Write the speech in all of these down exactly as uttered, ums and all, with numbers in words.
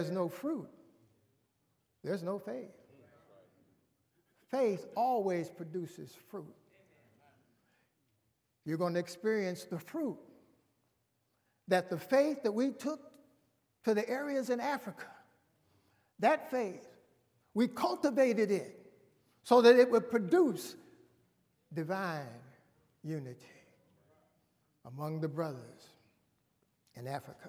no fruit, there's no faith. Faith always produces fruit. You're going to experience the fruit that the faith that we took to the areas in Africa, that faith, we cultivated it so that it would produce divine unity among the brothers in Africa.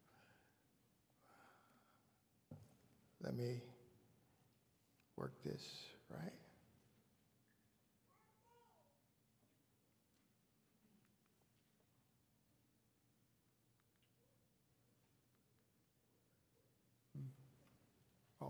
Let me work this right. Oh.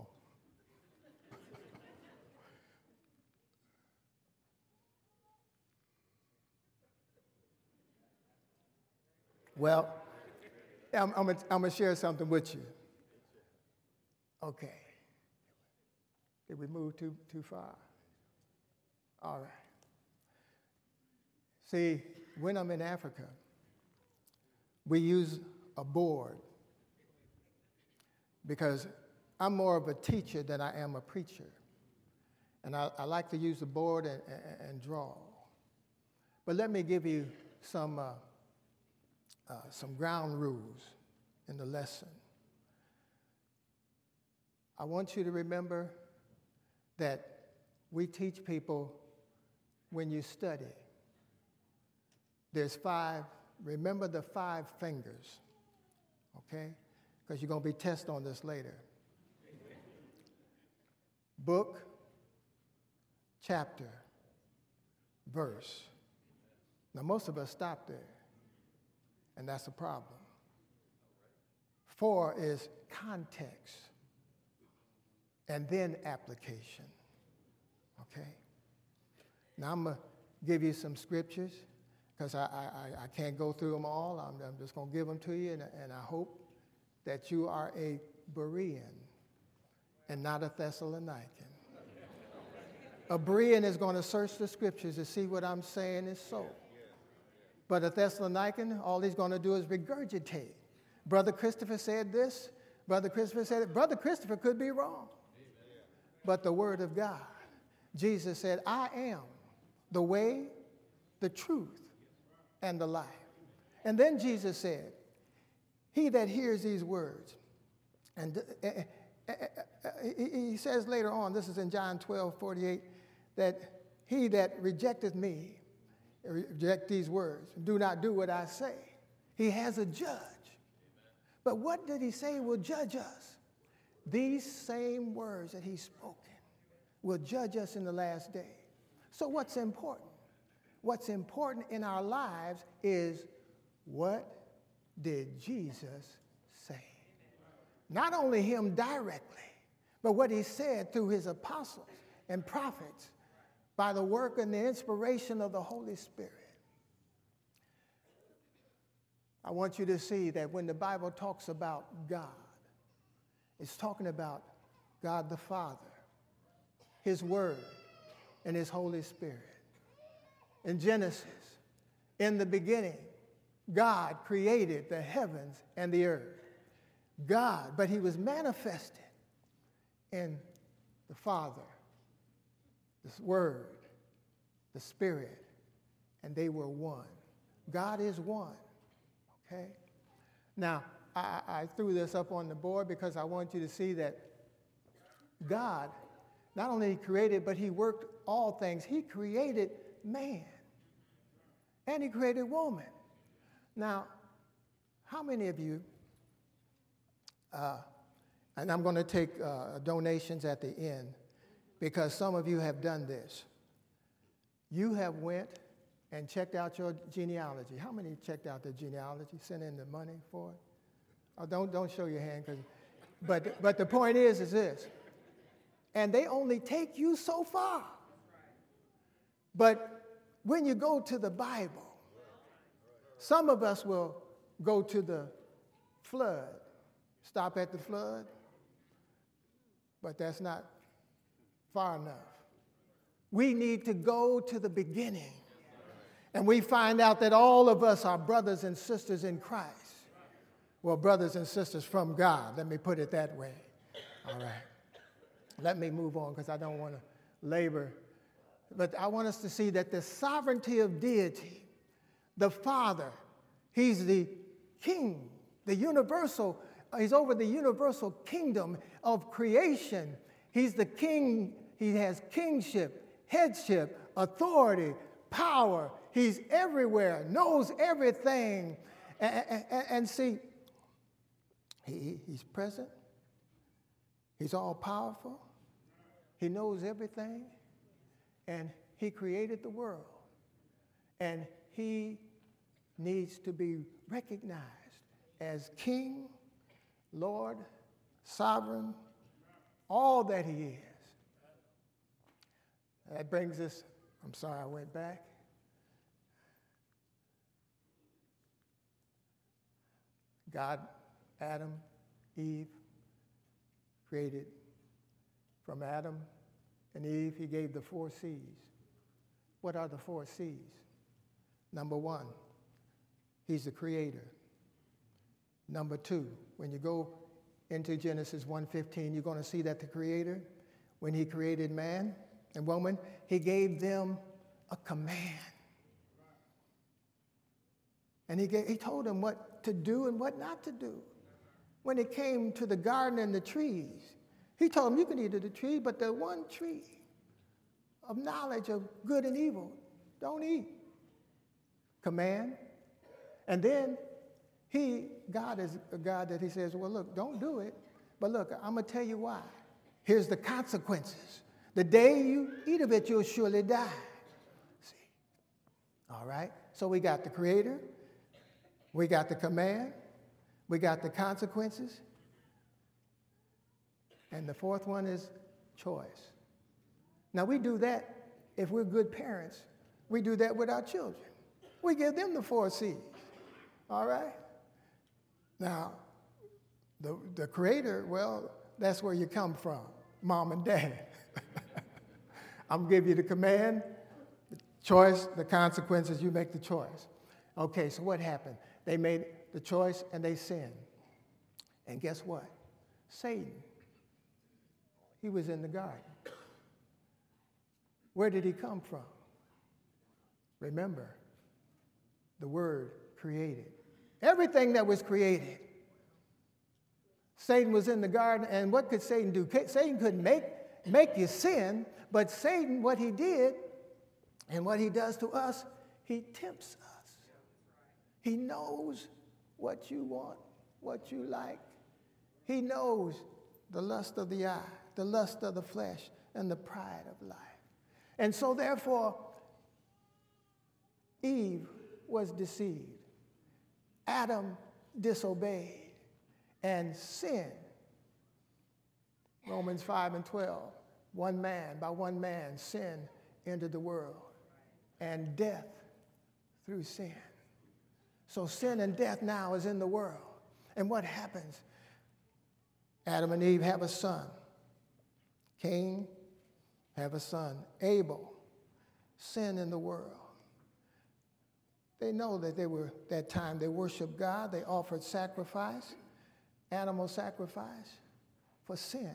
Well, I'm, I'm going to share something with you. Okay. Did we move too, too far? All right. See, when I'm in Africa, we use a board because I'm more of a teacher than I am a preacher. And I, I like to use the board and, and, and draw. But let me give you some, uh, uh, some ground rules in the lesson. I want you to remember that we teach people when you study. There's five, remember the five fingers, okay? Because you're going to be tested on this later. Book, chapter, verse. Now, most of us stop there, and that's a problem. Four is context, and then application, okay? Now, I'm going to give you some scriptures, because I, I, I can't go through them all. I'm, I'm just going to give them to you, and, and I hope that you are a Berean and not a Thessalonican. A Berean is going to search the scriptures to see what I'm saying is so. But a Thessalonican, all he's going to do is regurgitate. Brother Christopher said this. Brother Christopher said it. Brother Christopher could be wrong. But the word of God, Jesus said, I am the way, the truth, and the life. And then Jesus said, he that hears these words, and uh, uh, uh, he says later on, this is in John twelve forty-eight, that he that rejecteth me, reject these words, do not do what I say. He has a judge. But what did he say will judge us? These same words that he's spoken will judge us in the last day. So what's important? What's important in our lives is, what did Jesus say? Not only him directly, but what he said through his apostles and prophets by the work and the inspiration of the Holy Spirit. I want you to see that when the Bible talks about God, it's talking about God the Father, his Word, and his Holy Spirit. In Genesis, in the beginning, God created the heavens and the earth. God, but he was manifested in the Father, the Word, the Spirit, and they were one. God is one, okay? Now, I, I threw this up on the board because I want you to see that God, not only created, but he worked all things. He created man, and he created woman. Now, how many of you, uh, and I'm going to take uh, donations at the end, because some of you have done this. You have went and checked out your genealogy. How many checked out their genealogy, sent in the money for it? Oh, don't, don't show your hand, cause, but, but the point is, is this, and they only take you so far. But when you go to the Bible, some of us will go to the flood, stop at the flood, but that's not far enough. We need to go to the beginning, and we find out that all of us are brothers and sisters in Christ. Well, brothers and sisters from God, let me put it that way. All right. Let me move on because I don't want to labor. But I want us to see that the sovereignty of deity, the Father, he's the king, the universal, he's over the universal kingdom of creation. He's the king, he has kingship, headship, authority, power. He's everywhere, knows everything. And, and, and see, he, he's present. He's all powerful. He knows everything. And he created the world. And he needs to be recognized as King, Lord, sovereign, all that he is. That brings us, I'm sorry I went back. God, Adam, Eve, created from Adam and Eve, he gave the four C's. What are the four C's? Number one, he's the creator. Number two, when you go into Genesis one fifteen, you're going to see that the creator, when he created man and woman, he gave them a command. And he, gave, he told them what to do and what not to do. When it came to the garden and the trees, he told them, you can eat of the tree, but the one tree of knowledge of good and evil, don't eat. Command. And then he, God is a God that he says, well, look, don't do it. But look, I'm going to tell you why. Here's the consequences. The day you eat of it, you'll surely die. See? All right? So we got the creator. We got the command. We got the consequences. And the fourth one is choice. Now, we do that if we're good parents. We do that with our children. We give them the four C's. All right? Now, the, the creator, well, that's where you come from, mom and dad. I'm going to give you the command, the choice, the consequences, you make the choice. Okay, so what happened? They made the choice and they sinned. And guess what? Satan, he was in the garden. Where did he come from? Remember, the word created. Everything that was created. Satan was in the garden, and what could Satan do? Satan couldn't make, make you sin, but Satan, what he did, and what he does to us, he tempts us. He knows what you want, what you like. He knows the lust of the eye, the lust of the flesh, and the pride of life. And so therefore, Eve was deceived. Adam disobeyed and sinned. Romans five and twelve, one man, by one man, sin entered the world, and death through sin. So sin and death now is in the world. And what happens? Adam and Eve have a son. Cain have a son. Abel, sin in the world. They know that they were, that time, they worshiped God. They offered sacrifice, animal sacrifice for sin.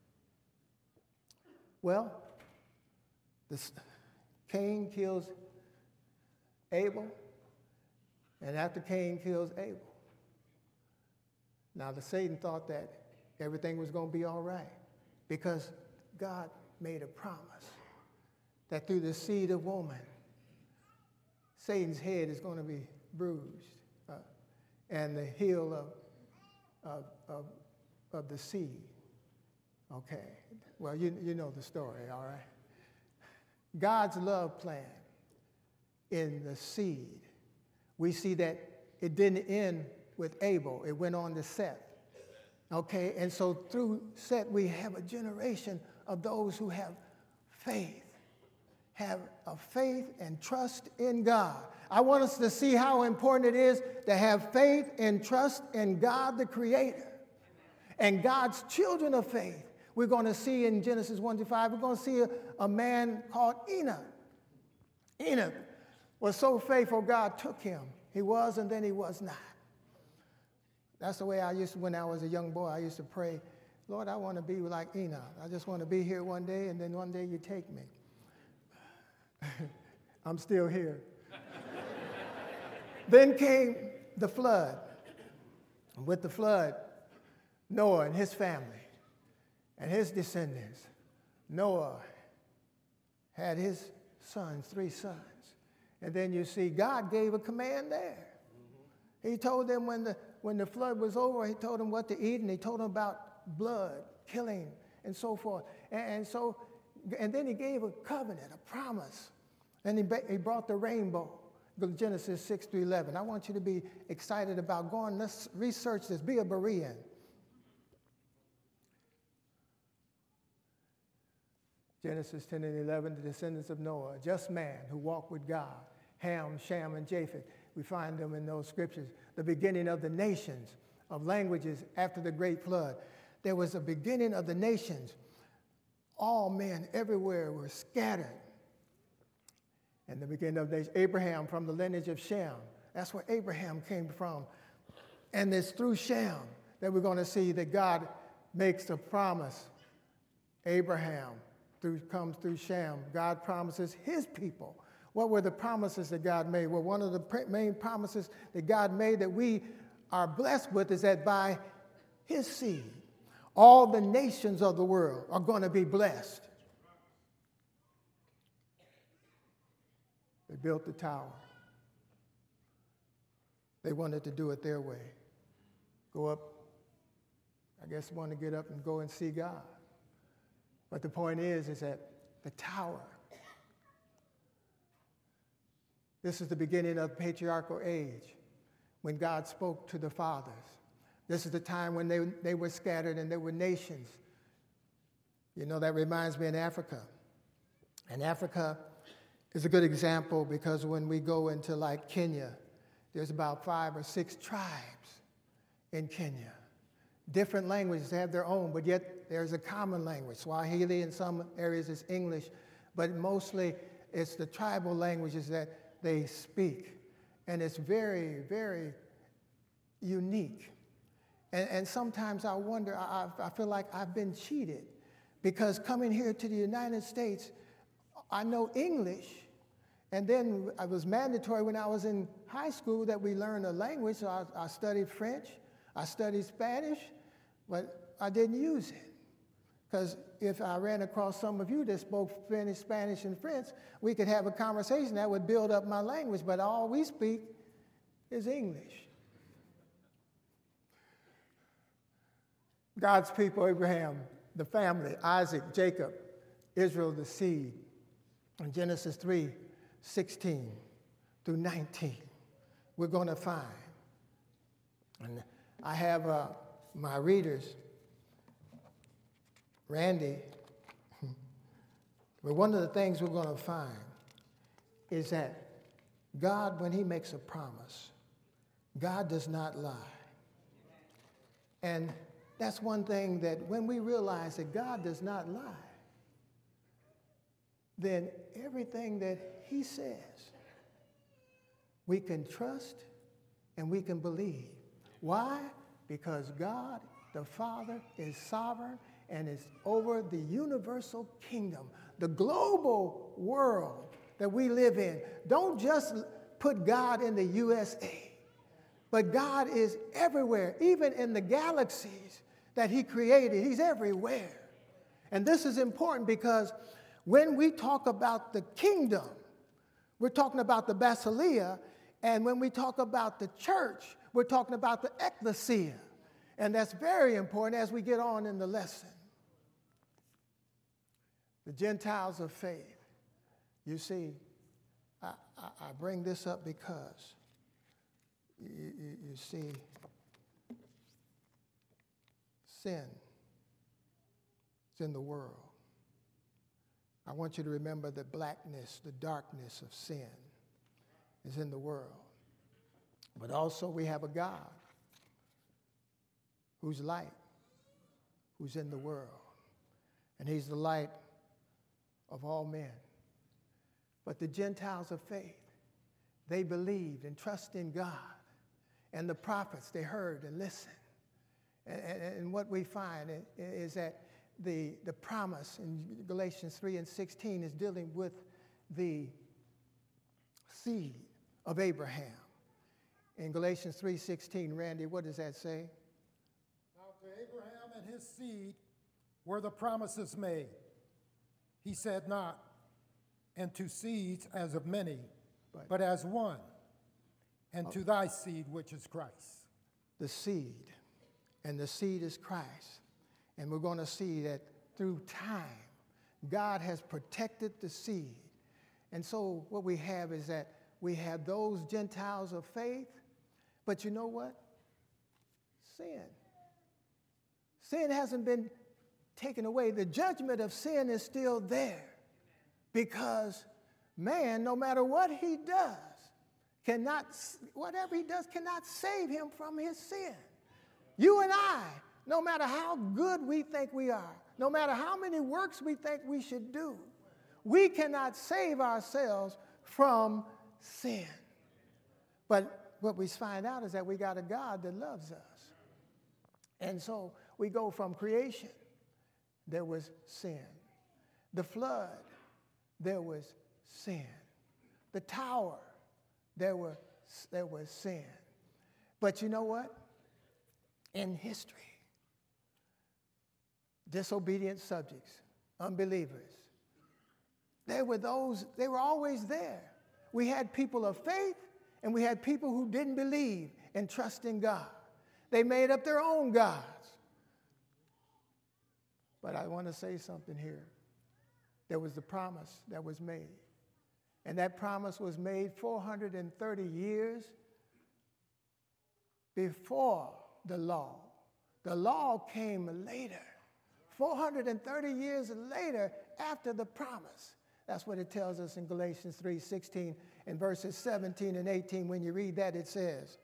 Well, this, Cain kills Abel, and after Cain kills Abel. Now, the Satan thought that everything was going to be all right because God made a promise that through the seed of woman, Satan's head is going to be bruised, uh, and the heel of, of, of, of the seed. Okay, well, you, you know the story, all right? God's love plan in the seed, we see that it didn't end with Abel. It went on to Seth. Okay, and so through Seth, we have a generation of those who have faith, have a faith and trust in God. I want us to see how important it is to have faith and trust in God, the Creator, and God's children of faith. We're going to see in Genesis one to five, we're going to see a, a man called Enoch. Enoch was so faithful, God took him. He was and then he was not. That's the way I used to, when I was a young boy, I used to pray, Lord, I want to be like Enoch. I just want to be here one day, and then one day you take me. I'm still here. Then came the flood. With the flood, Noah and his family and his descendants. Noah had his sons, three sons. And then you see God gave a command there. He told them when the, when the flood was over, he told them what to eat, and he told them about blood, killing, and so forth. And, and so, and then he gave a covenant, a promise. And he, ba- he brought the rainbow, Genesis six through eleven. I want you to be excited about going. Let's research this. Be a Berean. Genesis ten and eleven, the descendants of Noah, a just man who walked with God, Ham, Shem, and Japheth. We find them in those scriptures. The beginning of the nations, of languages after the great flood. There was a beginning of the nations. All men everywhere were scattered. And the beginning of the Abraham from the lineage of Shem. That's where Abraham came from. And it's through Shem that we're going to see that God makes a promise. Abraham through, comes through Shem. God promises his people. What were the promises that God made? Well, one of the main promises that God made that we are blessed with is that by his seed, all the nations of the world are going to be blessed. They built the tower. They wanted to do it their way. Go up, I guess want to get up and go and see God. But the point is, is that the tower, this is the beginning of the patriarchal age when God spoke to the fathers. This is the time when they, they were scattered and there were nations. You know, that reminds me in Africa. And Africa is a good example because when we go into like Kenya, there's about five or six tribes in Kenya. Different languages have their own, but yet there's a common language. Swahili in some areas is English, but mostly it's the tribal languages that they speak. And it's very, very unique. And, and sometimes I wonder, I, I feel like I've been cheated because coming here to the United States, I know English, and then it was mandatory when I was in high school that we learn a language. So I, I studied French, I studied Spanish, but I didn't use it. Because if I ran across some of you that spoke Spanish, Spanish, and French, we could have a conversation that would build up my language, but all we speak is English. God's people, Abraham, the family, Isaac, Jacob, Israel, the seed. In Genesis three, sixteen through nineteen, we're going to find. And I have uh, my readers, Randy, but one of the things we're going to find is that God, when he makes a promise, God does not lie. And that's one thing that when we realize that God does not lie, then everything that he says, we can trust and we can believe. Why? Because God, the Father, is sovereign and is over the universal kingdom, the global world that we live in. Don't just put God in the U S A, but God is everywhere, even in the galaxies that he created. He's everywhere. And this is important because when we talk about the kingdom, we're talking about the basileia, and when we talk about the church, we're talking about the ecclesia. And that's very important as we get on in the lesson. The Gentiles of faith. You see, I, I, I bring this up because you, you, you see, sin is in the world. I want you to remember the blackness, the darkness of sin is in the world. But also we have a God who's light, who's in the world. And he's the light of all men. But the Gentiles of faith, they believed and trust in God. and the prophets, they heard and listened. And, and, and what we find is that the, the promise in Galatians three and sixteen is dealing with the seed of Abraham. In Galatians three sixteen, Randy, what does that say? Now to Abraham and his seed were the promises made. He said not, and to seeds as of many, but, but as one, and oh. to thy seed, which is Christ. The seed, and the seed is Christ. And we're going to see that through time, God has protected the seed. And so what we have is that we have those Gentiles of faith, but you know what? Sin. Sin hasn't been taken away. The judgment of sin is still there because man, no matter what he does, cannot, whatever he does, cannot save him from his sin. You and I, no matter how good we think we are, no matter how many works we think we should do, we cannot save ourselves from sin. But what we find out is that we got a God that loves us. And so we go from creation, there was sin. The flood, there was sin. The tower, there were, there was sin. But you know what? In history, disobedient subjects, unbelievers, there were those, they were always there. We had people of faith and we had people who didn't believe and trust in God. They made up their own gods. But I want to say something here. There was the promise that was made. And that promise was made four hundred thirty years before the law. The law came later, four hundred thirty years later after the promise. That's what it tells us in Galatians three sixteen and verses seventeen and eighteen. When you read that, it says,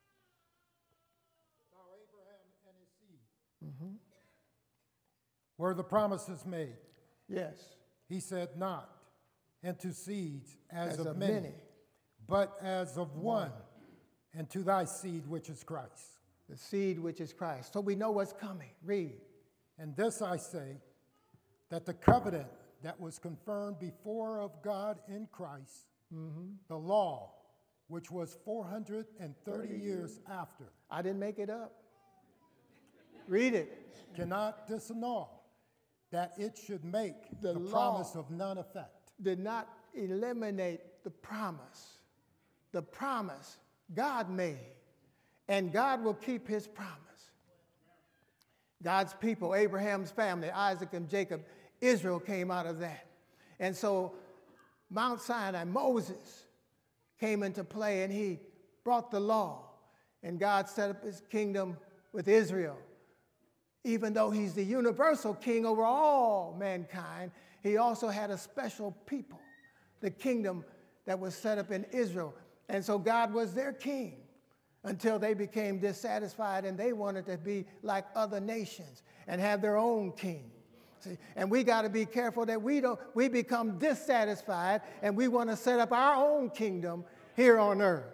Now Abraham and his seed mm-hmm. were the promises made. Yes. He said not, and to seeds as, as of, of many, many, but as of one, and to thy seed, which is Christ. The seed which is Christ. So we know what's coming. Read. And this I say, that the covenant that was confirmed before of God in Christ, mm-hmm. the law, which was four hundred thirty years after. I didn't make it up. Read it. Cannot disannul that it should make the, the law promise of none effect. Did not eliminate the promise. The promise God made. And God will keep his promise. God's people, Abraham's family, Isaac and Jacob, Israel came out of that. And so Mount Sinai, Moses came into play and he brought the law. And God set up his kingdom with Israel. Even though he's the universal king over all mankind, he also had a special people, the kingdom that was set up in Israel. And so God was their king until they became dissatisfied and they wanted to be like other nations and have their own king. See? And we got to be careful that we don't we become dissatisfied and we want to set up our own kingdom here on earth.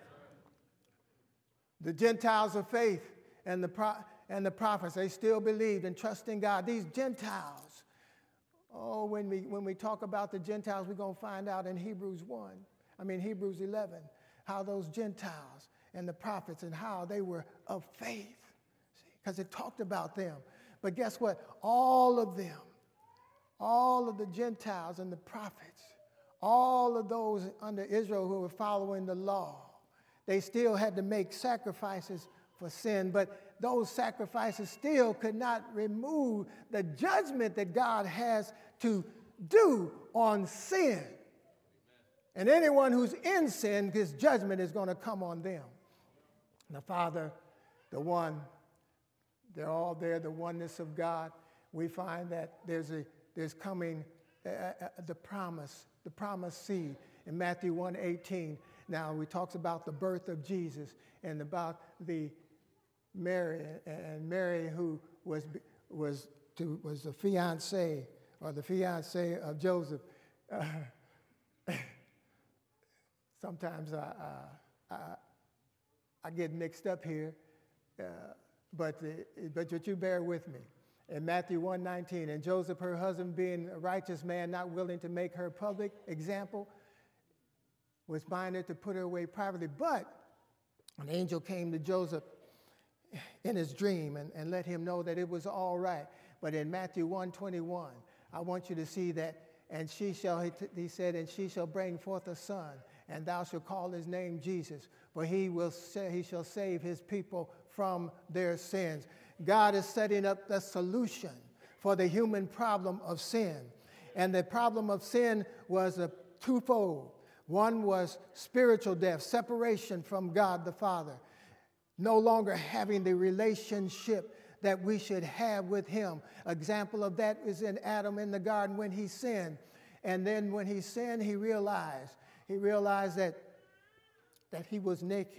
The Gentiles of faith and the pro- and the prophets, they still believed and trust in God. These Gentiles, oh, when we when we talk about the Gentiles, we're going to find out in Hebrews one, I mean Hebrews eleven, how those Gentiles and the prophets and how they were of faith, because it talked about them. But guess what? All of them, all of the Gentiles and the prophets, all of those under Israel who were following the law, they still had to make sacrifices for sin, but those sacrifices still could not remove the judgment that God has to do on sin. And anyone who's in sin, his judgment is going to come on them. The Father, the One, they're all there, the oneness of God. We find that there's a there's coming uh, uh, the promise, the promised seed in Matthew one eighteen. Now, we talks about the birth of Jesus and about the Mary and Mary who was was to was the fiancée or the fiancée of Joseph. Uh, sometimes I, I, I get mixed up here, uh, but, the, but you bear with me. In Matthew one nineteen, and Joseph, her husband, being a righteous man, not willing to make her public example, was minded to put her away privately. But an angel came to Joseph in his dream and, and let him know that it was all right. But in Matthew one twenty-one, I want you to see that, and she shall, he, t- he said, and she shall bring forth a son, and thou shalt call his name Jesus, for he will say, he shall save his people from their sins. God is setting up the solution for the human problem of sin. And the problem of sin was a twofold. One was spiritual death, separation from God the Father, no longer having the relationship that we should have with him. Example of that is in Adam in the garden when he sinned. And then when he sinned, he realized, he realized that, that he was naked.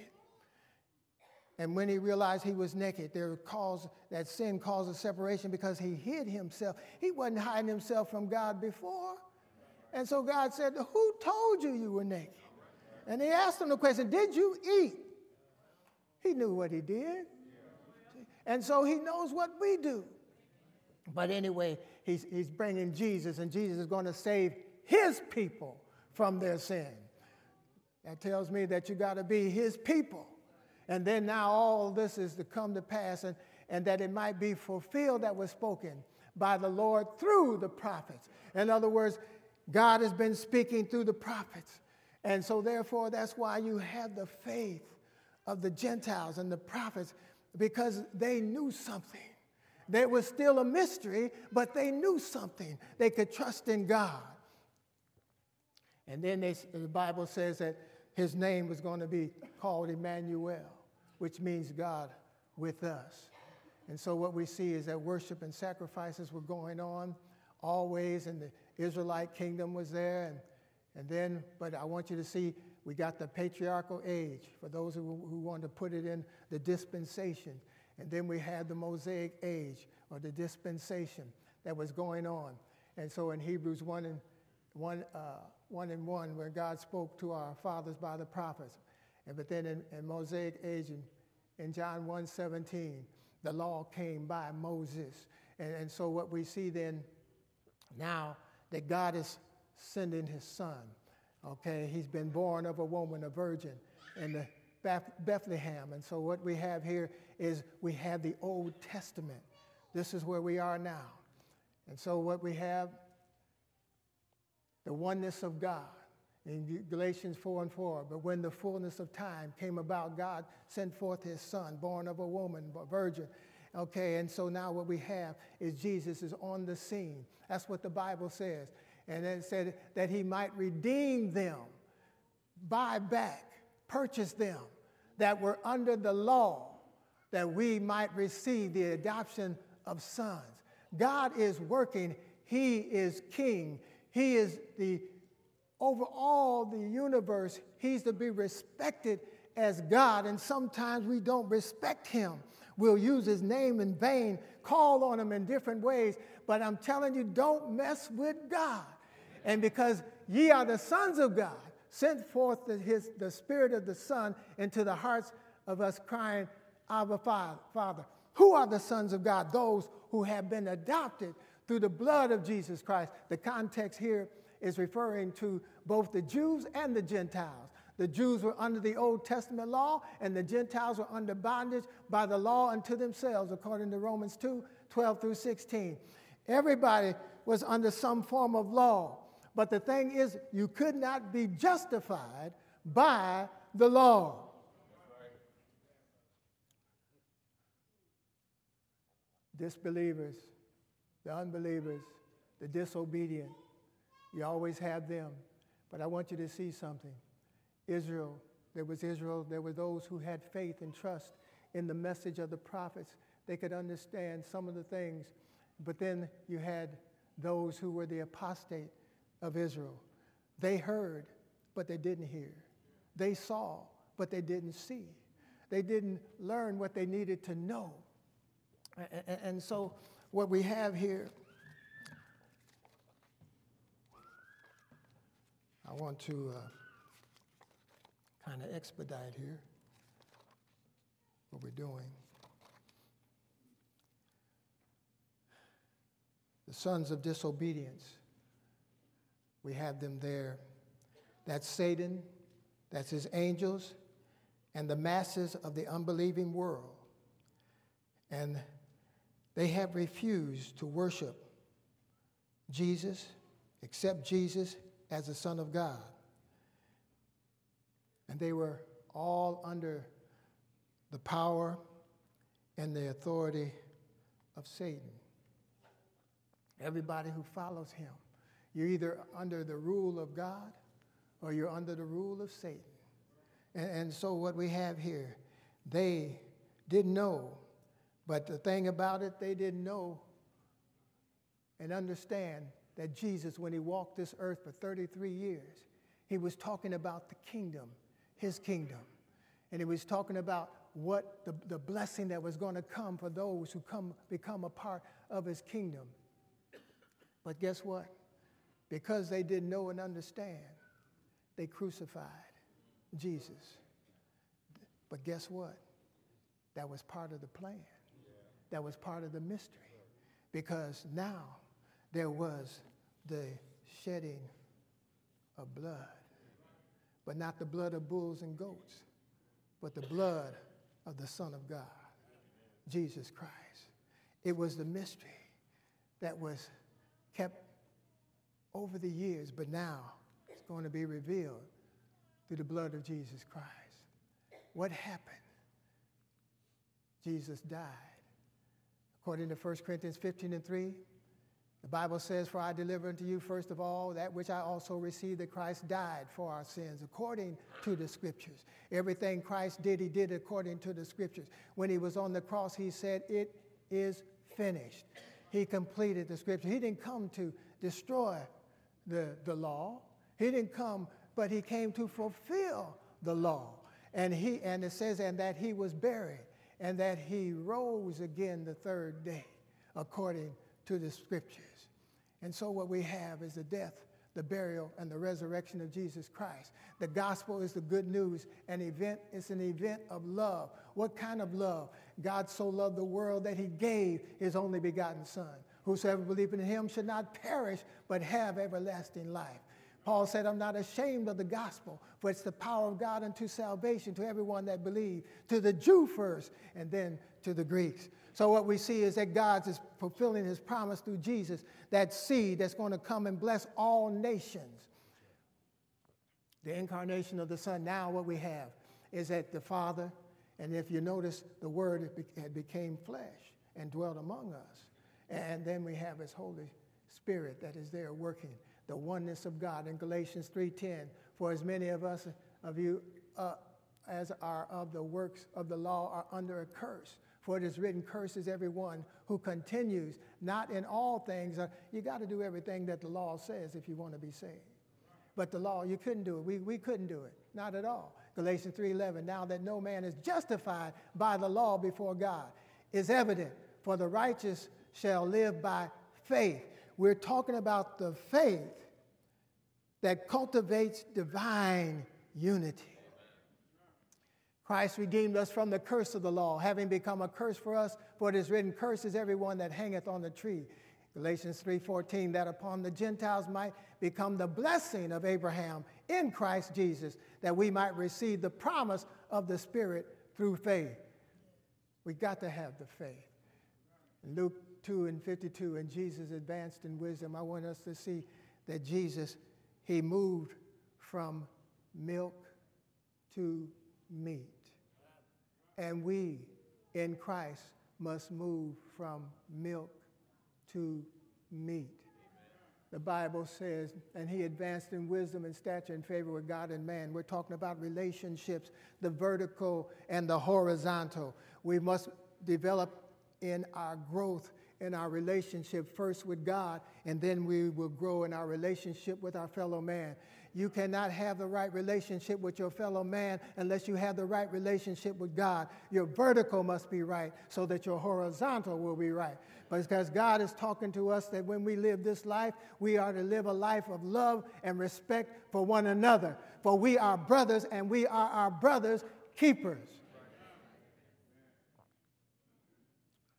And when he realized he was naked, there caused, that sin caused a separation because he hid himself. He wasn't hiding himself from God before. And so God said, who told you you were naked? And he asked him the question, did you eat? He knew what he did. And so he knows what we do. But anyway, he's, he's bringing Jesus, and Jesus is going to save his people from their sin. That tells me that you got to be his people. And then now all this is to come to pass, and, and that it might be fulfilled that was spoken by the Lord through the prophets. In other words, God has been speaking through the prophets. And so therefore, that's why you have the faith of the Gentiles and the prophets, because they knew something. There was still a mystery, but they knew something. They could trust in God. And then they, the Bible says that his name was going to be called Emmanuel, which means God with us. And so what we see is that worship and sacrifices were going on always, and the Israelite kingdom was there. And, and then, but I want you to see, we got the patriarchal age, for those who, who want to put it in the dispensation. And then we had the Mosaic age, or the dispensation that was going on. And so in Hebrews one and one, uh, one and one, where God spoke to our fathers by the prophets. And but then in, in Mosaic age, in, in John one seventeen, the law came by Moses. And, and so what we see then now, that God is sending his son. Okay, he's been born of a woman, a virgin, in the Beth- Bethlehem. And so what we have here is we have the Old Testament. This is where we are now. And so what we have, the oneness of God in Galatians four and four. But when the fullness of time came about, God sent forth his son, born of a woman, a virgin. Okay, and so now what we have is Jesus is on the scene. That's what the Bible says. And it said that he might redeem them, buy back, purchase them that were under the law, that we might receive the adoption of sons. God is working. He is king. He is the, over all the universe, he's to be respected as God. And sometimes we don't respect him. We'll use his name in vain, call on him in different ways. But I'm telling you, don't mess with God. And because ye are the sons of God, sent forth the, his, the Spirit of the Son into the hearts of us, crying, Abba, Father. Who are the sons of God? Those who have been adopted through the blood of Jesus Christ. The context here is referring to both the Jews and the Gentiles. The Jews were under the Old Testament law, and the Gentiles were under bondage by the law unto themselves, according to Romans two, twelve through sixteen. Everybody was under some form of law. But the thing is, you could not be justified by the law. Disbelievers, the unbelievers, the disobedient, you always have them. But I want you to see something. Israel, there was Israel, there were those who had faith and trust in the message of the prophets. They could understand some of the things. But then you had those who were the apostate of Israel. They heard, but they didn't hear. They saw, but they didn't see. They didn't learn what they needed to know. And so what we have here, I want to uh, kind of expedite here. what we're doing. The sons of disobedience, we have them there. That's Satan, that's his angels, and the masses of the unbelieving world. And they have refused to worship Jesus, accept Jesus as the Son of God. And they were all under the power and the authority of Satan. Everybody who follows him, you're either under the rule of God or you're under the rule of Satan. And, and so what we have here, they didn't know, but the thing about it, they didn't know and understand that Jesus, when he walked this earth for thirty-three years, he was talking about the kingdom, his kingdom. And he was talking about what the, the blessing that was going to come for those who come become a part of his kingdom. But guess what? Because they didn't know and understand, they crucified Jesus. But guess what? That was part of the plan. That was part of the mystery. Because now there was the shedding of blood. But not the blood of bulls and goats, but the blood of the Son of God, Jesus Christ. It was the mystery that was kept over the years, but now it's going to be revealed through the blood of Jesus Christ. What happened? Jesus died. According to First Corinthians fifteen and three, the Bible says, "For I deliver unto you first of all that which I also received, that Christ died for our sins, according to the Scriptures." Everything Christ did, he did according to the Scriptures. When he was on the cross, he said, "It is finished." He completed the Scripture. He didn't come to destroy the, the law. He didn't come, but he came to fulfill the law. And he and it says, and that he was buried, and that he rose again the third day, according to the Scriptures. And so what we have is the death, the burial, and the resurrection of Jesus Christ. The gospel is the good news. An event is an event of love. What kind of love? God so loved the world that he gave his only begotten Son. Whosoever believeth in him should not perish, but have everlasting life. Paul said, "I'm not ashamed of the gospel, for it's the power of God unto salvation to everyone that believes, to the Jew first, and then to the Greeks." So what we see is that God is fulfilling his promise through Jesus, that seed that's going to come and bless all nations. The incarnation of the Son. Now what we have is that the Father, and if you notice, the Word had became flesh and dwelt among us. And then we have his Holy Spirit that is there working. The oneness of God in Galatians three ten. "For as many of us, of you, uh, as are of the works of the law, are under a curse. For it is written, cursed is everyone who continues not in all things." Uh, you got to do everything that the law says if you want to be saved. But the law, you couldn't do it. We, we couldn't do it. Not at all. Galatians three eleven. "Now that no man is justified by the law before God is evident, for the righteous shall live by faith." We're talking about the faith that cultivates divine unity. Christ redeemed us from the curse of the law, having become a curse for us, for it is written, "Cursed is everyone that hangeth on the tree." Galatians three fourteen, "That upon the Gentiles might become the blessing of Abraham in Christ Jesus, that we might receive the promise of the Spirit through faith." We got to have the faith. Luke two and fifty-two, "And Jesus advanced in wisdom." I want us to see that Jesus, he moved from milk to meat. And we in Christ must move from milk to meat. The Bible says, "And he advanced in wisdom and stature and favor with God and man." We're talking about relationships, the vertical and the horizontal. We must develop in our growth, in our relationship first with God, and then we will grow in our relationship with our fellow man. You cannot have the right relationship with your fellow man unless you have the right relationship with God. Your vertical must be right so that your horizontal will be right. But because God is talking to us that when we live this life, we are to live a life of love and respect for one another. For we are brothers, and we are our brothers' keepers.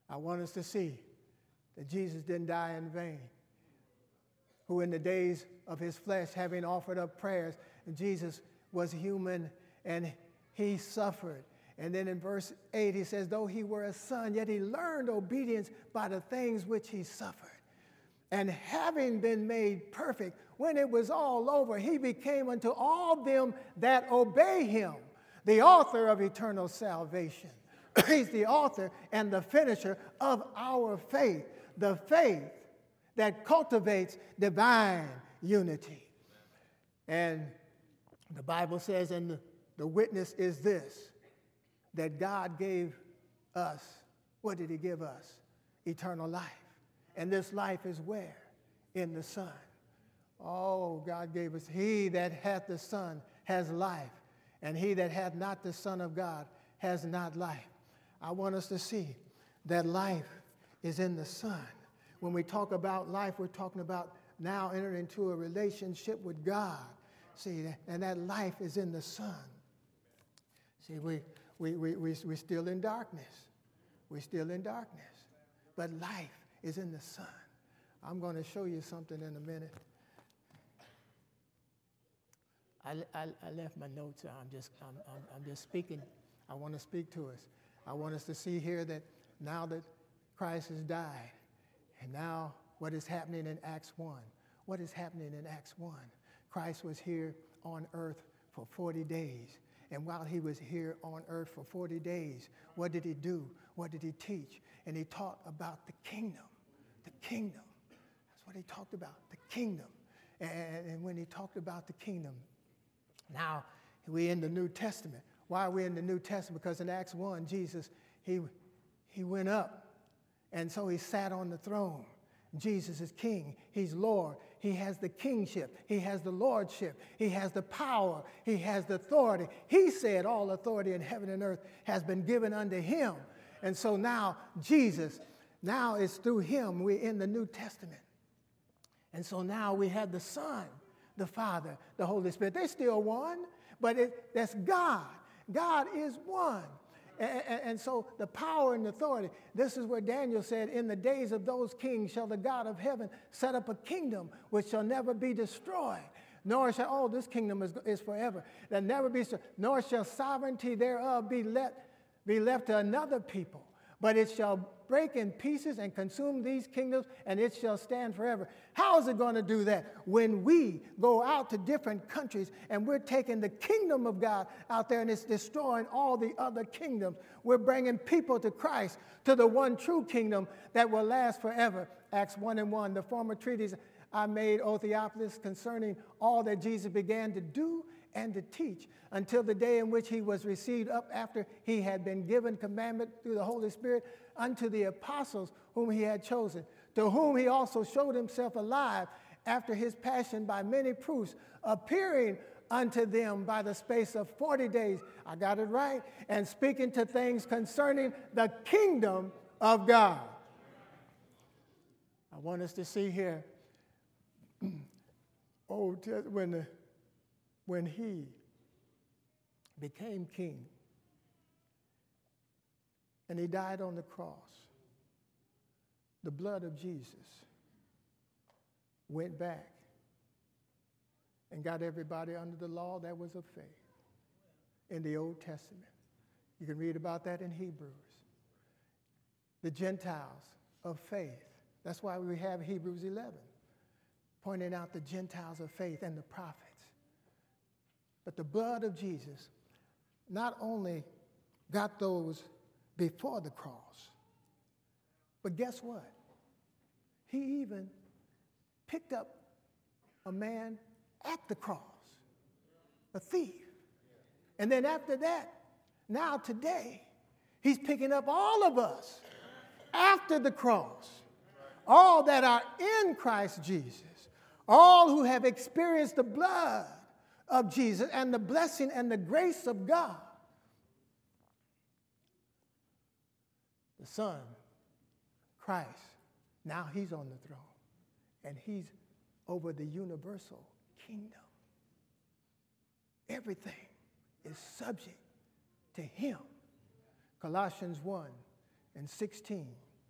I want us to see that Jesus didn't die in vain, who in the days of his flesh, having offered up prayers, and Jesus was human and he suffered. And then in verse eight, he says, though he were a son, yet he learned obedience by the things which he suffered. And having been made perfect, when it was all over, he became unto all them that obey him the author of eternal salvation. He's the author and the finisher of our faith, the faith that cultivates divine unity. And the Bible says, and the, the witness is this, that God gave us, what did he give us? Eternal life. And this life is where? In the Son. Oh, God gave us, he that hath the Son has life, and he that hath not the Son of God has not life. I want us to see that life is in the Son. When we talk about life, we're talking about now entering into a relationship with God. See, and that life is in the Son. See, we, we, we, we, we're still in darkness. We're still in darkness. But life is in the Son. I'm going to show you something in a minute. I, I, I left my notes. I'm just, I'm, I'm, I'm just speaking. I want to speak to us. I want us to see here that now that Christ has died, and now what is happening in Acts one? What is happening in Acts one? Christ was here on earth for forty days. And while he was here on earth for forty days, what did he do? What did he teach? And he taught about the kingdom. The kingdom. That's what he talked about, the kingdom. And, and when he talked about the kingdom, now we're in the New Testament. Why are we in the New Testament? Because in Acts one, Jesus, he, he went up. And so he sat on the throne. Jesus is king. He's Lord. He has the kingship. He has the lordship. He has the power. He has the authority. He said all authority in heaven and earth has been given unto him. And so now Jesus, now it's through him we're in the New Testament. And so now we have the Son, the Father, the Holy Spirit. They're still one, but it, that's God. God is one. And, and, and so the power and authority, this is where Daniel said, in the days of those kings shall the God of heaven set up a kingdom which shall never be destroyed. Nor shall, oh, this kingdom is, is forever. That never be, nor shall sovereignty thereof be, let, be left to another people. But it shall break in pieces and consume these kingdoms, and it shall stand forever. How is it going to do that? When we go out to different countries and we're taking the kingdom of God out there and it's destroying all the other kingdoms. We're bringing people to Christ, to the one true kingdom that will last forever. Acts one and one, the former treaties I made, O Theophilus, concerning all that Jesus began to do and to teach until the day in which he was received up after he had been given commandment through the Holy Spirit unto the apostles whom he had chosen, to whom he also showed himself alive after his passion by many proofs, appearing unto them by the space of forty days, I got it right, and speaking to things concerning the kingdom of God. I want us to see here, oh, when the When he became king and he died on the cross, the blood of Jesus went back and got everybody under the law that was of faith in the Old Testament. You can read about that in Hebrews. The Gentiles of faith. That's why we have Hebrews eleven, pointing out the Gentiles of faith and the prophets. But the blood of Jesus not only got those before the cross, but guess what? He even picked up a man at the cross, a thief. And then after that, now today, he's picking up all of us after the cross, all that are in Christ Jesus, all who have experienced the blood of Jesus and the blessing and the grace of God. The Son, Christ, now he's on the throne and he's over the universal kingdom. Everything is subject to him. Colossians one and sixteen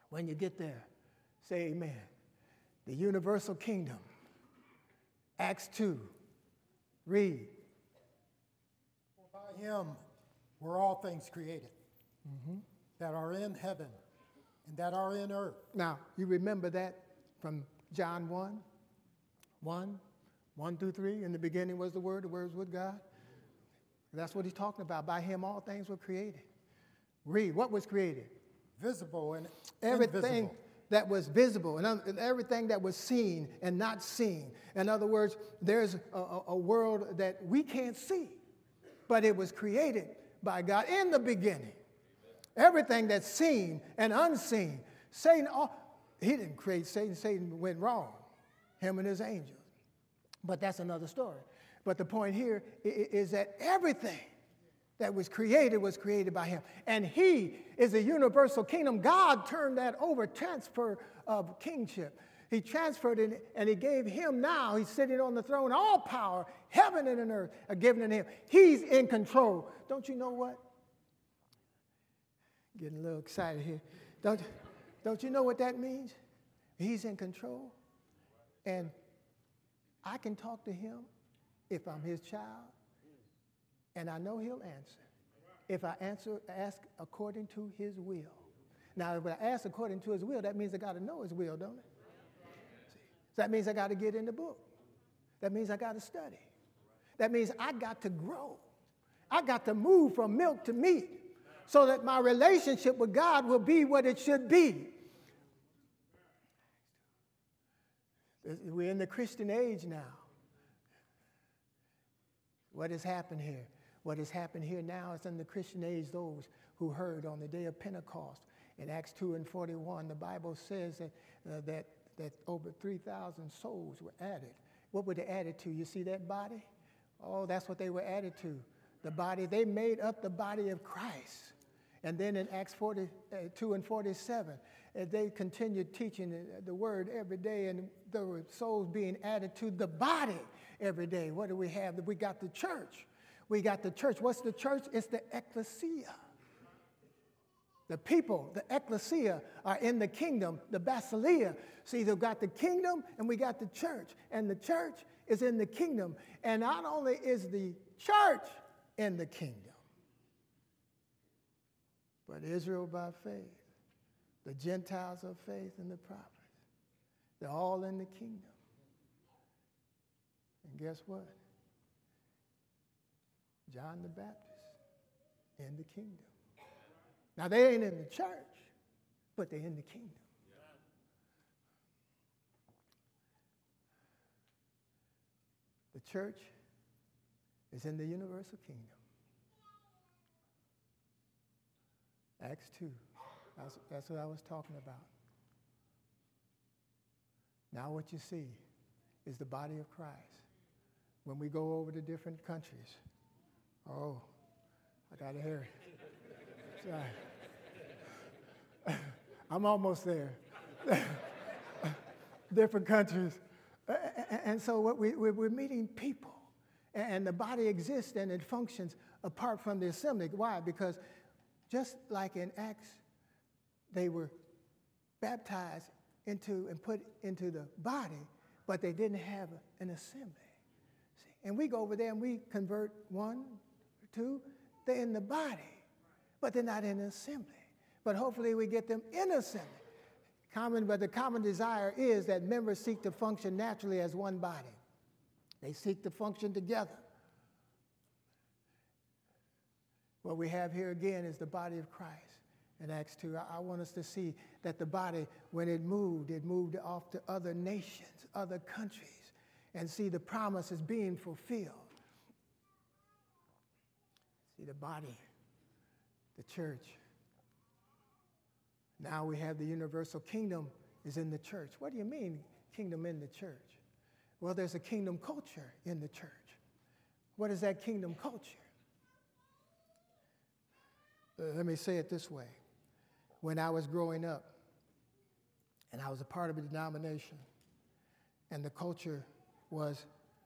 When you get there, say amen. The universal kingdom. Acts two. Read. For by him were all things created, Mm-hmm. that are in heaven and that are in earth. Now, you remember that from John one? one, one through three. In the beginning was the Word, the Word was with God. That's what he's talking about. By him all things were created. Read, what was created? Visible and Everything invisible. that was visible and un- and everything that was seen and not seen. In other words, there's a, a, a world that we can't see, but it was created by God in the beginning. Everything that's seen and unseen. Satan, oh, he didn't create Satan. Satan went wrong, him and his angels. But that's another story. But the point here i- i- is that everything that was created was created by him. And he is a universal kingdom. God turned that over, transfer of kingship. He transferred it and he gave him now, he's sitting on the throne, all power, heaven and earth are given to him. He's in control. Don't you know what? Getting a little excited here. Don't, don't you know what that means? He's in control. And I can talk to him if I'm his child. And I know he'll answer if I answer, ask according to his will. Now, if I ask according to his will, that means I got to know his will, don't it? See? So that means I got to get in the book. That means I got to study. That means I got to grow. I got to move from milk to meat so that my relationship with God will be what it should be. We're in the Christian age now. What has happened here? What has happened here now is in the Christian age, those who heard on the day of Pentecost. In Acts two and forty-one, the Bible says that, uh, that, that over three thousand souls were added. What were they added to? You see that body? Oh, that's what they were added to. The body, they made up the body of Christ. And then in Acts forty-two and forty-seven, uh, they continued teaching the, the word every day, and there were souls being added to the body every day. What do we have? We got the church. We got the church. What's the church? It's the ecclesia. The people, the ecclesia, are in the kingdom, the basileia. See, they've got the kingdom and we got the church. And the church is in the kingdom. And not only is the church in the kingdom, but Israel by faith, the Gentiles of faith and the prophets, they're all in the kingdom. And guess what? John the Baptist in the kingdom. Now, they ain't in the church, but they're in the kingdom. The church is in the universal kingdom. Acts two, that's, that's what I was talking about. Now what you see is the body of Christ. When we go over to different countries, oh, I got to hear it. Sorry. I'm almost there. Different countries. And so what we, we're meeting people. And the body exists and it functions apart from the assembly. Why? Because just like in Acts, they were baptized into and put into the body, but they didn't have an assembly. See? And we go over there and we convert one or two. They're in the body, but they're not in the assembly. But hopefully we get them in assembly. Common, but the common desire is that members seek to function naturally as one body. They seek to function together. What we have here again is the body of Christ in Acts two. I, I want us to see that the body, when it moved, it moved off to other nations, other countries, and see the promises being fulfilled. See the body, the church. Now we have the universal kingdom is in the church. What do you mean, kingdom in the church? Well, there's a kingdom culture in the church. What is that kingdom culture? Uh, let me say it this way. When I was growing up, and I was a part of a denomination, and the culture was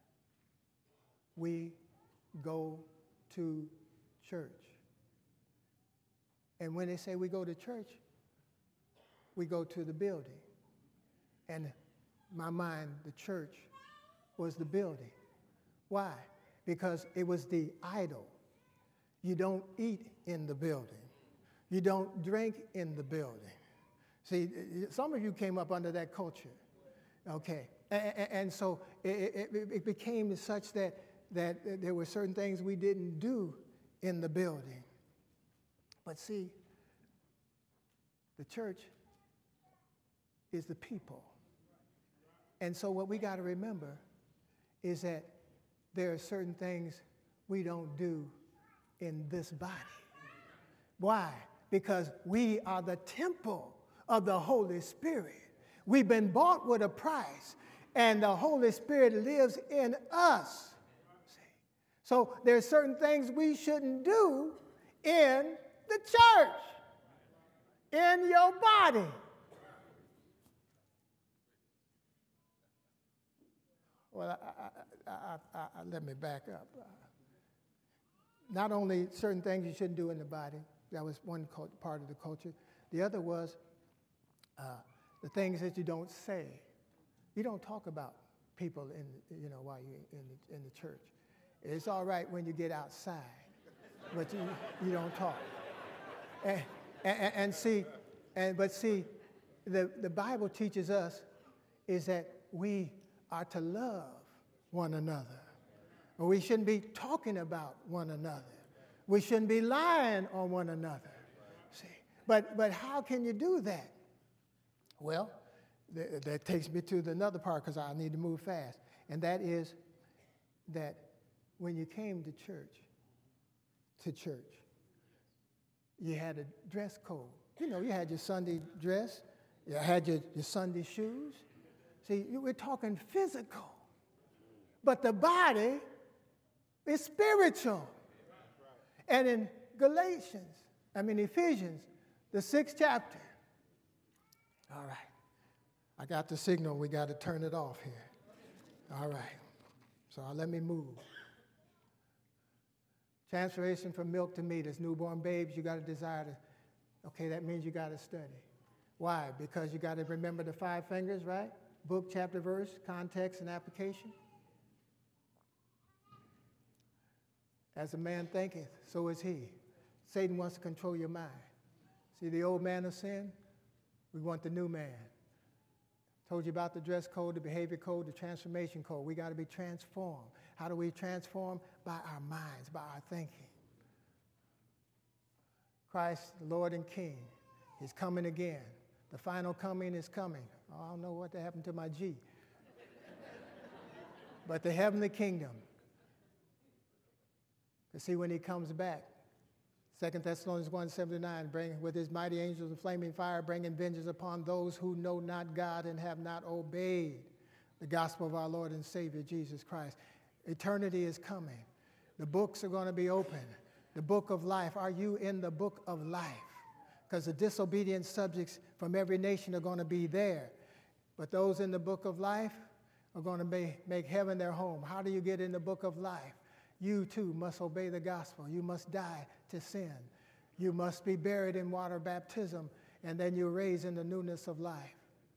we go to church. And when they say we go to church, we go to the building. And in my mind, the church was the building. Why? Because it was the idol. You don't eat in the building. You don't drink in the building. See, some of you came up under that culture, okay? And, and so it, it, it became such that, that there were certain things we didn't do in the building. But see, the church is the people. And so what we got to remember is that there are certain things we don't do in this body. Why? Because we are the temple of the Holy Spirit. We've been bought with a price, and the Holy Spirit lives in us. See? So there's certain things we shouldn't do in the church, in your body. Well, I, I, I, I, let me back up. Not only certain things you shouldn't do in the body, that was one part of the culture. The other was uh, the things that you don't say. You don't talk about people in, you know, while you're in the, in the church. It's all right when you get outside, but you, you don't talk. And, and, and see, and but see, the, the Bible teaches us is that we are to love one another. We shouldn't be talking about one another. We shouldn't be lying on one another. See, but but how can you do that? Well, th- that takes me to the another part because I need to move fast, and that is that when you came to church, to church, you had a dress code. You know, you had your Sunday dress, you had your, your Sunday shoes. See, we're talking physical, but the body is spiritual. And in Galatians, I mean Ephesians, the sixth chapter. All right. I got the signal. We got to turn it off here. All right. So let me move. Transformation from milk to meat. As newborn babes, you got to desire to, okay, that means you got to study. Why? Because you got to remember the five fingers, right? Book, chapter, verse, context, and application. As a man thinketh, so is he. Satan wants to control your mind. See the old man of sin? We want the new man. Told you about the dress code, the behavior code, the transformation code. We got to be transformed. How do we transform? By our minds, by our thinking. Christ, the Lord and King, is coming again. The final coming is coming. Oh, I don't know what happened to my G. But the heavenly kingdom. To see when he comes back. Second Thessalonians one seventy-nine, bring with his mighty angels of flaming fire, bringing vengeance upon those who know not God and have not obeyed the gospel of our Lord and Savior, Jesus Christ. Eternity is coming. The books are going to be open. The book of life. Are you in the book of life? Because the disobedient subjects from every nation are going to be there. But those in the book of life are going to be, make heaven their home. How do you get in the book of life? You too must obey the gospel. You must die to sin. You must be buried in water baptism, and then you're raised in the newness of life.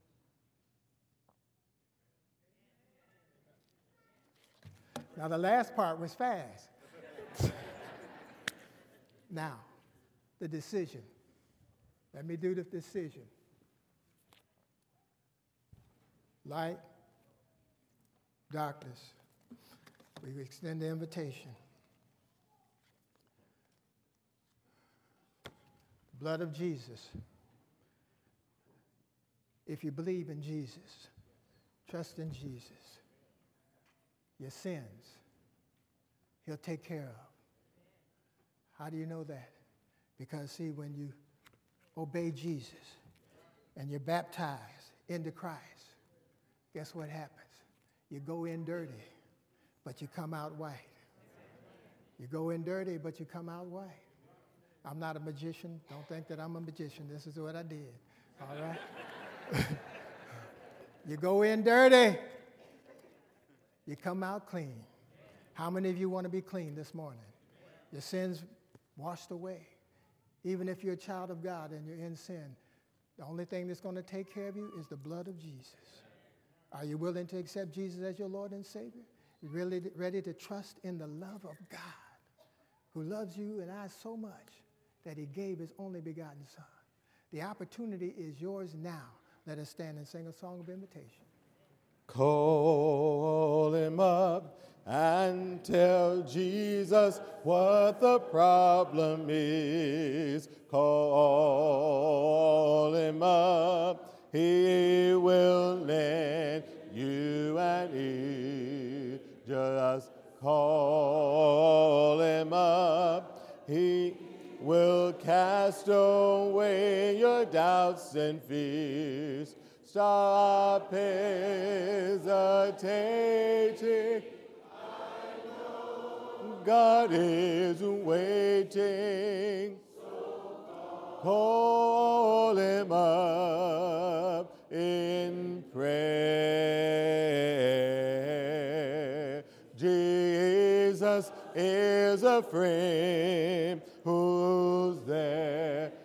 Now, the last part was fast. Now, the decision. Let me do the decision. Light, darkness. We extend the invitation. Blood of Jesus. If you believe in Jesus, trust in Jesus, your sins, he'll take care of. How do you know that? Because, see, when you obey Jesus and you're baptized into Christ, guess what happens? You go in dirty, but you come out white. You go in dirty, but you come out white. I'm not a magician. Don't think that I'm a magician. This is what I did. All right? You go in dirty. You come out clean. How many of you want to be clean this morning? Your sins washed away. Even if you're a child of God and you're in sin, The only thing that's going to take care of you is the blood of Jesus. Are you willing to accept Jesus as your Lord and Savior? Really ready to trust in the love of God, who loves you and I so much that he gave his only begotten Son? The opportunity is yours now. Let us stand and sing a song of invitation. Call him up and tell Jesus what the problem is. Call him up, he will lend you an ear. Just call him up, he will cast away your doubts and fears. Stop hesitating. God is waiting. Call him up in prayer. Jesus is a friend who's there